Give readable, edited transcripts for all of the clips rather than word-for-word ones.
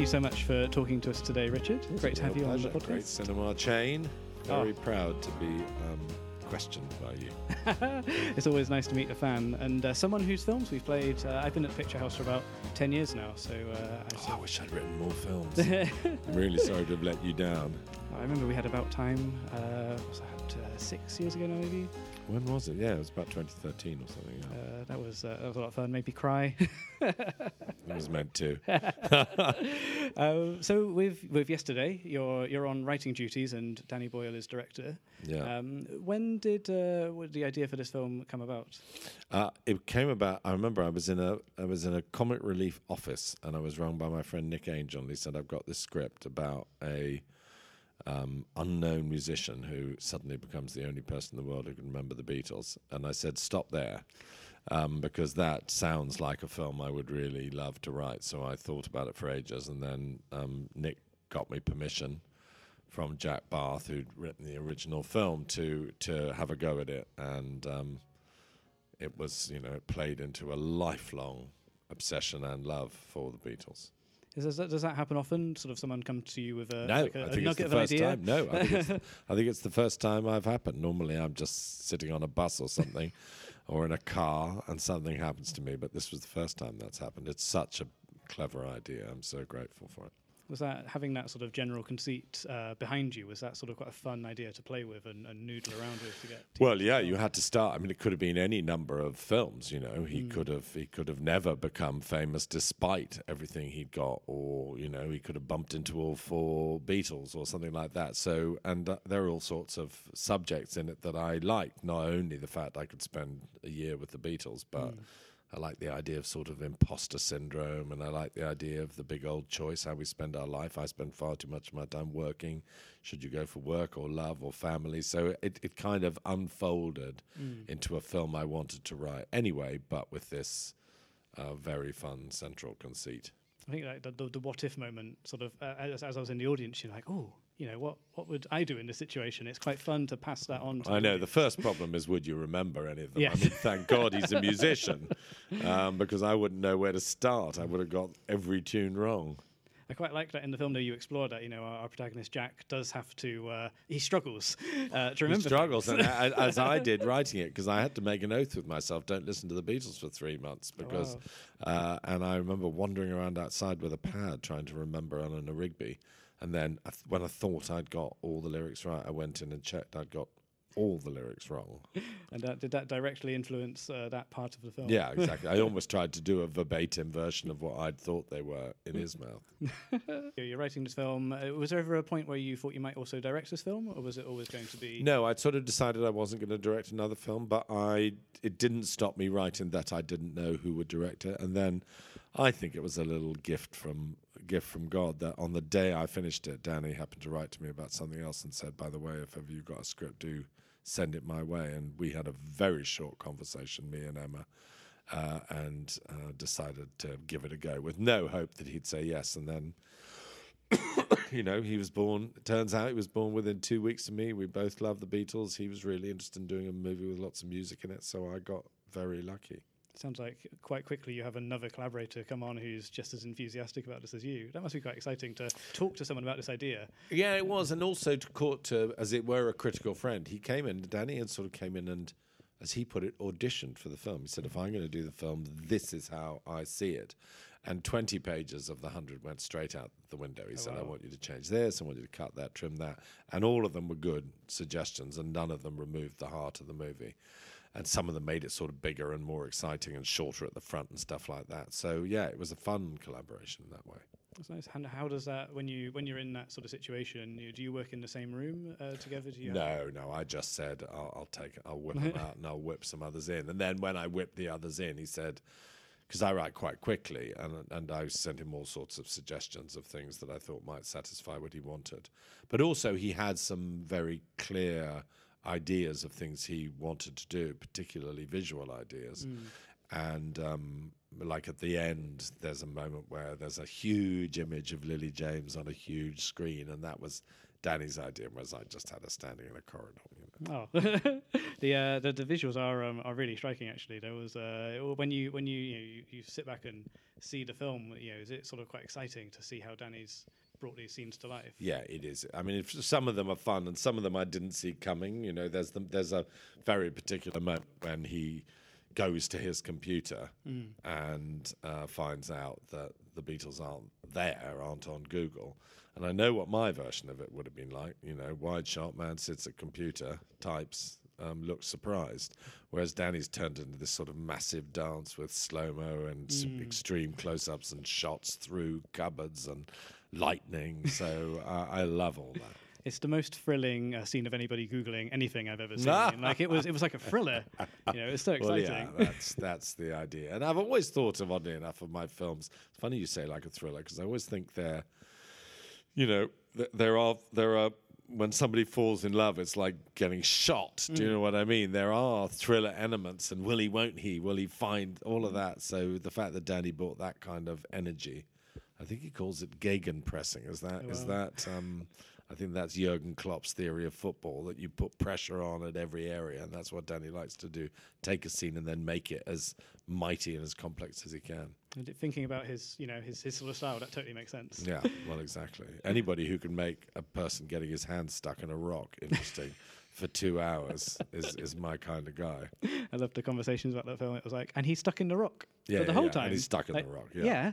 you so much for talking to us today, Richard. Great to have you on the podcast. Great cinema chain. Very proud to be questioned by you. It's always nice to meet a fan and someone whose films we've played. I've been at the Picture House for about 10 years now, so... I wish I'd written more films. I'm really sorry to have let you down. I remember we had About Time, was that 6 years ago now, maybe? When was it? Yeah, it was about 2013 or something. Yeah. That was a lot of fun. Made me cry. It was meant to. So with Yesterday, you're on writing duties, and Danny Boyle is director. Yeah. When did the idea for this film come about? It came about. I remember I was in a comic relief office, and I was rung by my friend Nick Angel, and he said, "I've got this script about a unknown musician who suddenly becomes the only person in the world who can remember the Beatles." And I said, "Stop there." Because that sounds like a film I would really love to write. So I thought about it for ages, and then Nick got me permission from Jack Barth, who'd written the original film, to have a go at it. And it was, it played into a lifelong obsession and love for the Beatles. Does that happen often? Sort of someone comes to you with a I think it's the first time. No, I think it's the first time I've happened. Normally I'm just sitting on a bus or something or in a car and something happens to me, but this was the first time that's happened. It's such a clever idea. I'm so grateful for it. Was that having that sort of general conceit behind you? Was that sort of quite a fun idea to play with and noodle around with to get? Well, yeah, you had to start. I mean, it could have been any number of films. He could have never become famous despite everything he'd got, or he could have bumped into all four Beatles or something like that. So, and there are all sorts of subjects in it that I like. Not only the fact I could spend a year with the Beatles, but I like the idea of sort of imposter syndrome, and I like the idea of the big old choice, how we spend our life. I spend far too much of my time working. Should you go for work or love or family? So it kind of unfolded into a film I wanted to write anyway, but with this very fun central conceit. I think like the what if moment, sort of as I was in the audience, you're like, oh, what would I do in this situation? It's quite fun to pass that on to I know. The first problem is, would you remember any of them? Yes. I mean, thank God he's a musician, because I wouldn't know where to start. I would have got every tune wrong. I quite like that in the film, though, you explore that, our protagonist, Jack, does have to, he struggles to remember. He struggles, and as I did writing it, because I had to make an oath with myself, don't listen to the Beatles for 3 months, because, and I remember wandering around outside with a pad trying to remember Eleanor Rigby, and then when I thought I'd got all the lyrics right, I went in and checked I'd got all the lyrics wrong. And did that directly influence that part of the film? Yeah, exactly. I almost tried to do a verbatim version of what I'd thought they were in his mouth. You're writing this film. Was there ever a point where you thought you might also direct this film, or was it always going to be... No, I'd sort of decided I wasn't going to direct another film, but it didn't stop me writing that I didn't know who would direct it. And then I think it was a little gift from God that on the day I finished it, Danny happened to write to me about something else and said, by the way, if ever you've got a script, do send it my way. And we had a very short conversation, me and Emma, and decided to give it a go with no hope that he'd say yes. And then, he was born. It turns out he was born within 2 weeks of me. We both love the Beatles. He was really interested in doing a movie with lots of music in it, so I got very lucky. Sounds like quite quickly you have another collaborator come on who's just as enthusiastic about this as you. That must be quite exciting to talk to someone about this idea. Yeah, it was, and also to, as it were, a critical friend. He came in, Danny, and sort of came in and, as he put it, auditioned for the film. He said, if I'm going to do the film, this is how I see it. And 20 pages of the 100 went straight out the window. He said, wow. I want you to change this, I want you to cut that, trim that. And all of them were good suggestions, and none of them removed the heart of the movie. And some of them made it sort of bigger and more exciting and shorter at the front and stuff like that. So, yeah, it was a fun collaboration that way. That's nice. And how does that, when you're in that sort of situation, do you work in the same room together? No. I just said, I'll whip them out and I'll whip some others in. And then when I whipped the others in, he said, because I write quite quickly, and I sent him all sorts of suggestions of things that I thought might satisfy what he wanted. But also he had some very clear ideas of things he wanted to do, particularly visual ideas. And like at the end, there's a moment where there's a huge image of Lily James on a huge screen, and that was Danny's idea, whereas I just had her standing in a corridor. Oh, the visuals are really striking. Actually, there was when you sit back and see the film, is it sort of quite exciting to see how Danny's brought these scenes to life? Yeah, it is. I mean, some of them are fun, and some of them I didn't see coming. There's a very particular moment when he goes to his computer and finds out that the Beatles aren't on Google. And I know what my version of it would have been like. Wide shot, man sits at computer, types, looks surprised. Whereas Danny's turned into this sort of massive dance with slow-mo and extreme close-ups and shots through cupboards and lightning. So I love all that. It's the most thrilling scene of anybody Googling anything I've ever seen. Like it was like a thriller. It's so exciting. Well, yeah, that's the idea. And I've always thought of, oddly enough, of my films. It's funny you say like a thriller, because I always think there are when somebody falls in love, it's like getting shot. Do you know what I mean? There are thriller elements, and will he, won't he? Will he find all of that? So the fact that Danny brought that kind of energy, I think he calls it gegenpressing. Is that? I think that's Jurgen Klopp's theory of football, that you put pressure on at every area, and that's what Danny likes to do. Take a scene and then make it as mighty and as complex as he can. And thinking about his sort of style, that totally makes sense. Yeah, well, exactly. Anybody who can make a person getting his hand stuck in a rock interesting for 2 hours is my kind of guy. I love the conversations about that film. It was like, and he's stuck in the rock for the whole time. And he's stuck in the rock. Yeah.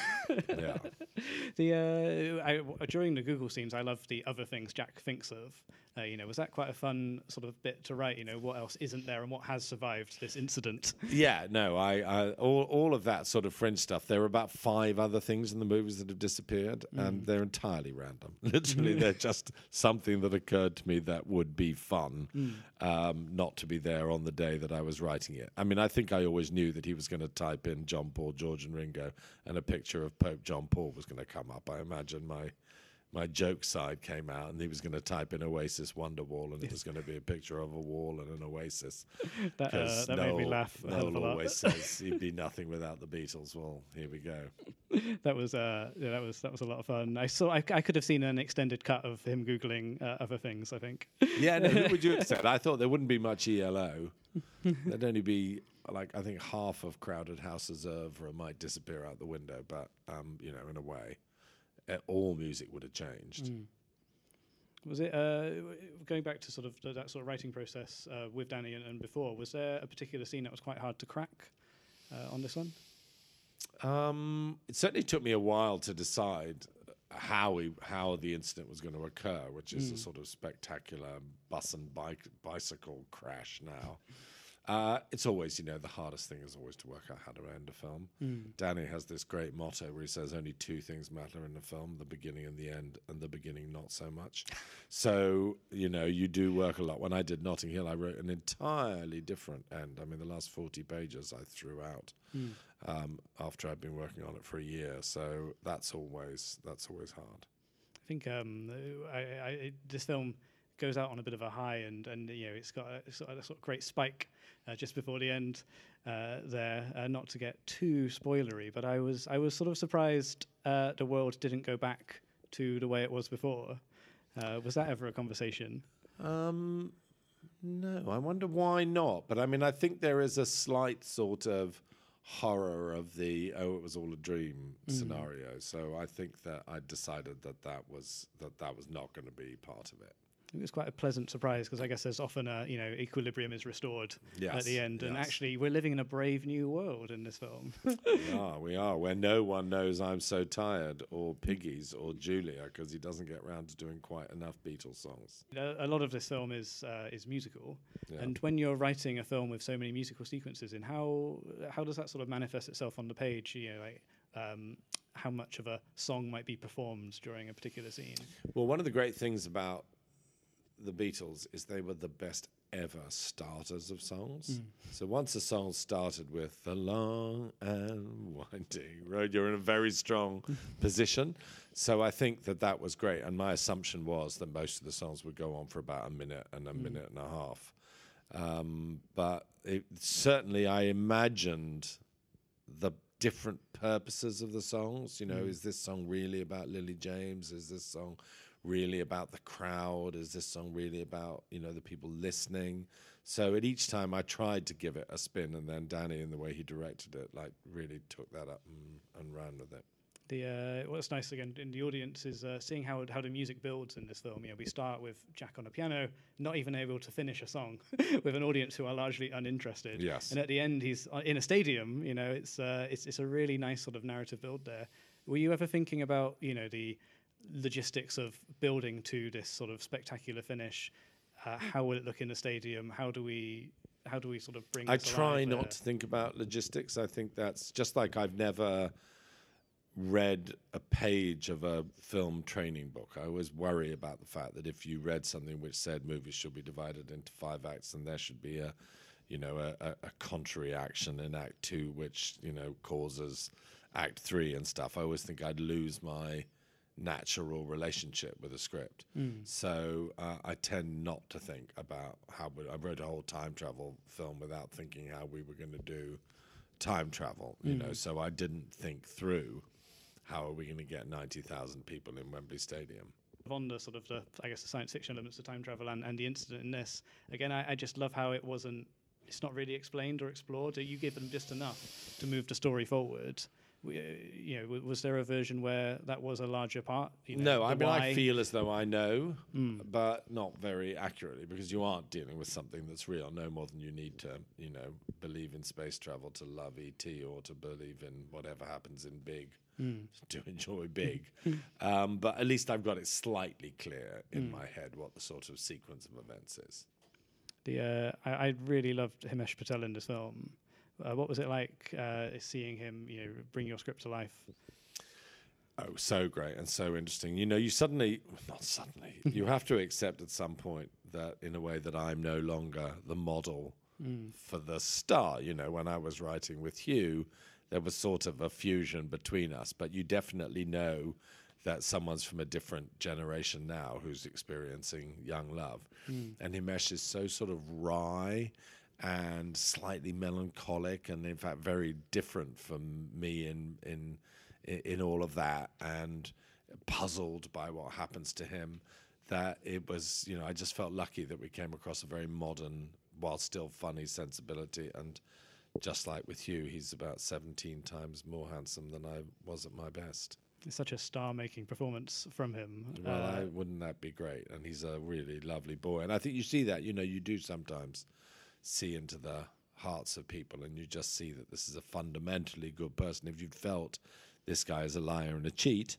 Yeah. During the Google scenes, I love the other things Jack thinks of. Was that quite a fun sort of bit to write? What else isn't there and what has survived this incident? Yeah, no, all of that sort of fringe stuff. There are about 5 other things in the movies that have disappeared, and they're entirely random. Literally, they're just something that occurred to me that would be fun, not to be there on the day that I was writing it. I mean, I think I always knew that he was going to type in John Paul, George and Ringo, and a picture of Pope John Paul was going to come up. I imagine my joke side came out, and he was going to type in Oasis Wonderwall, and it was going to be a picture of a wall and an oasis. That made me laugh. Noel always says he'd be nothing without the Beatles. Well, here we go. That was a lot of fun. I could have seen an extended cut of him Googling other things, I think. Yeah, no, who would you have said? I thought there wouldn't be much ELO. There'd only be, I think half of Crowded House's oeuvre might disappear out the window, but, in a way, all music would have changed. Was it, going back to sort of that sort of writing process with Danny and before, was there a particular scene that was quite hard to crack on this one? It certainly took me a while to decide how the incident was going to occur, which is a sort of spectacular bus and bicycle crash now. It's always, the hardest thing is always to work out how to end a film. Danny has this great motto where he says only 2 things matter in a film, the beginning and the end, and the beginning not so much. So, you do work a lot. When I did Notting Hill, I wrote an entirely different end. I mean, the last 40 pages I threw out after I'd been working on it for a year. So that's always hard. I think this film goes out on a bit of a high, and it's got a sort of great spike just before the end there. Not to get too spoilery, but I was sort of surprised the world didn't go back to the way it was before. Was that ever a conversation? No, I wonder why not. But I mean, I think there is a slight sort of horror of the it was all a dream scenario. So I think that I decided that was not going to be part of it. It was quite a pleasant surprise, because I guess there's often equilibrium is restored at the end, and actually we're living in a brave new world in this film. We are, where no one knows I'm So Tired or Piggies or Julia, because he doesn't get around to doing quite enough Beatles songs. A lot of this film is musical, and when you're writing a film with so many musical sequences in, how does that sort of manifest itself on the page? How much of a song might be performed during a particular scene? Well, one of the great things about the Beatles is they were the best ever starters of songs. So once a song started with the long and winding road, you're in a very strong position. So I think that was great. And my assumption was that most of the songs would go on for about a minute and a minute and a half. But certainly I imagined different purposes of the songs. You know, is this song really about Lily James? Is this song really about the crowd? Is this song really about, you know, the people listening? So at each time I tried to give it a spin, and then Danny, in the way he directed it, like really took that up and ran with it. What's nice again in the audience is seeing how the music builds in this film. You know, we start with Jack on a piano, not even able to finish a song, with an audience who are largely uninterested. Yes. And at the end, he's in a stadium. You know, it's a really nice sort of narrative build there. Were you ever thinking about, you know, the logistics of building to this sort of spectacular finish? How will it look in the stadium? How do we sort of bring? I try not to think about logistics. I think that's just like I've never read a page of a film training book. I always worry about the fact that if you read something which said movies should be divided into 5 acts, and there should be a contrary action in Act 2, which, you know, causes Act 3 and stuff. I always think I'd lose my natural relationship with a script. So I tend not to think about I wrote a whole time travel film without thinking how we were going to do time travel, you know, so I didn't think through how are we going to get 90,000 people in Wembley Stadium. On the sort of the science fiction elements of time travel and the incident in this, again, I just love how it's not really explained or explored. You give them just enough to move the story forward. You know, was there a version where that was a larger part? You know, no, I mean, I feel as though I know, but not very accurately, because you aren't dealing with something that's real, no more than you need to, you know, believe in space travel to love E.T. or to believe in whatever happens in Big, to enjoy Big. But at least I've got it slightly clear in my head what the sort of sequence of events is. I really loved Himesh Patel in this film. What was it like seeing him, you know, bring your script to life? Oh, so great and so interesting. You know, you you have to accept at some point that, in a way, that I'm no longer the model for the star. You know, when I was writing with Hugh, there was sort of a fusion between us, but you definitely know that someone's from a different generation now who's experiencing young love. And Himesh is so sort of wry and slightly melancholic, and in fact very different from me in all of that, and puzzled by what happens to him, that it was, you know, I just felt lucky that we came across a very modern while still funny sensibility. And just like with Hugh, he's about 17 times more handsome than I was at my best. It's such a star-making performance from him. Well, wouldn't that be great? And he's a really lovely boy. And I think you see that, you know, you do sometimes see into the hearts of people, and you just see that this is a fundamentally good person. If you'd felt this guy is a liar and a cheat,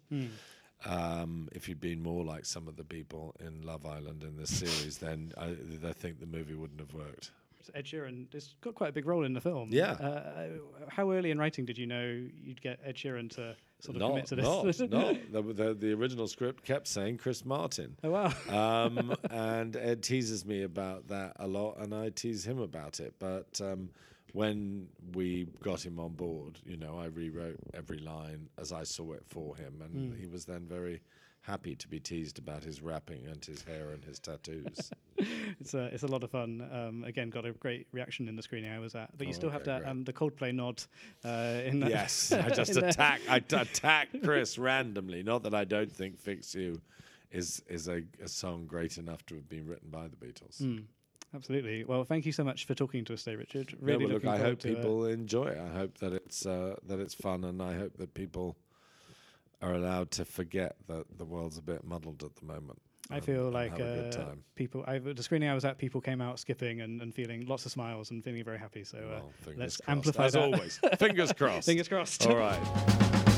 if you'd been more like some of the people in Love Island in this series, then I think the movie wouldn't have worked. Ed Sheeran has got quite a big role in the film. Yeah. How early in writing did you know you'd get Ed Sheeran to sort of commit to this? The original script kept saying Chris Martin. Oh, wow. And Ed teases me about that a lot, and I tease him about it. But when we got him on board, you know, I rewrote every line as I saw it for him, and he was then very happy to be teased about his rapping and his hair and his tattoos. It's a lot of fun. Again, got a great reaction in the screening I was at. But you still have that the Coldplay nod in that. Yes, I just attack Chris randomly. Not that I don't think Fix You is a song great enough to have been written by the Beatles. Absolutely. Well, thank you so much for talking to us today, Richard. Really looking I forward hope people enjoy it. I hope that it's fun, and I hope that people are allowed to forget that the world's a bit muddled at the moment. I feel like people. The screening I was at, people came out skipping and feeling lots of smiles and feeling very happy. So let's crossed. amplify as that. Always. Fingers crossed. Fingers crossed. All right.